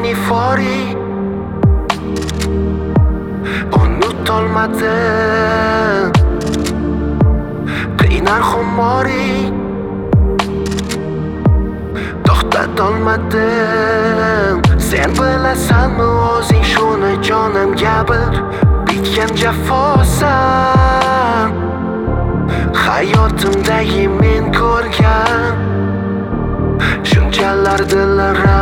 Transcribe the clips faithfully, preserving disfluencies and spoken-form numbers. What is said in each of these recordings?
meni fori unutolmadim qiynar xumori to'xtatolmadim. Sen bilasanmi o'zing shuni jonimga bir bitgan jafosan. Hayotimdagi men ko'rgan shunchalar dillara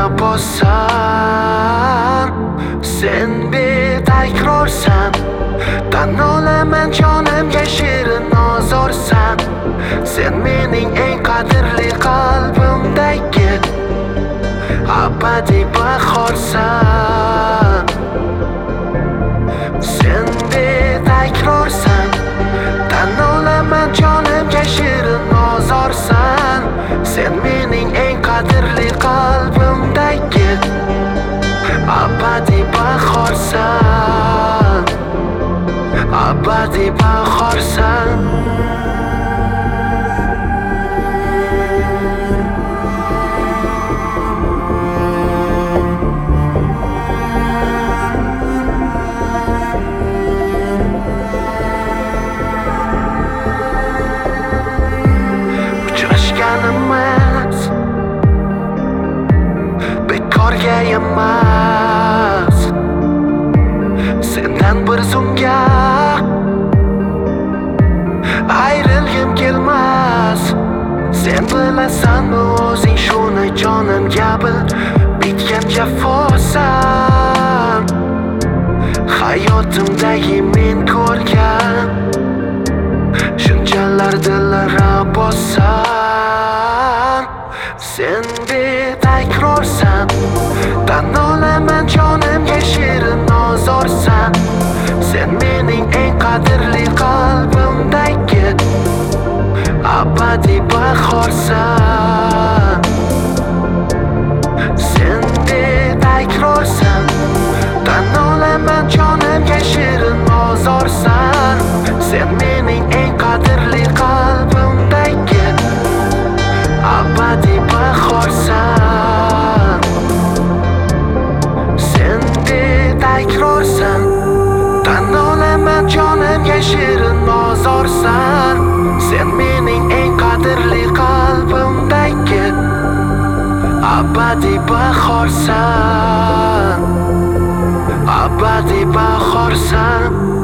bosan. Sen betakrorsan, tan olaman jonimga shirin ozorsan. Sen mening eng qadrli qalbimdagi abadiy bahorsan. Sen betakrorsan, tan olaman jonimga shirin ozorsan. Sen mening eng qadrli qalbimdagi abadiy bahorsan, abadiy bahorsan. Uchrashganimiz bekorga emas. Sendan bir zumga ayrilgim kelmas. Sen bilasanmi o'zing shuni jonimga bir bitgan jafosan. Hayotimdagi men ko'rgan shunchalar dillara bosan. Sen betakrorsan, tan olaman jonimga shirin ozorsan. Sen mening eng qadrli qalbimdagi abadiy bahorsan. Sen betakrorsan, tan olaman jonimga shirin ozorsan. Sen mening eng qadrli qalbimdagi abadiy bahorsan. Sen betakrorsan, tan olaman jonimga shirin ozorsan. Sen mening eng qadrli qalbimdagi abadiy bahorsan, abadiy bahorsan.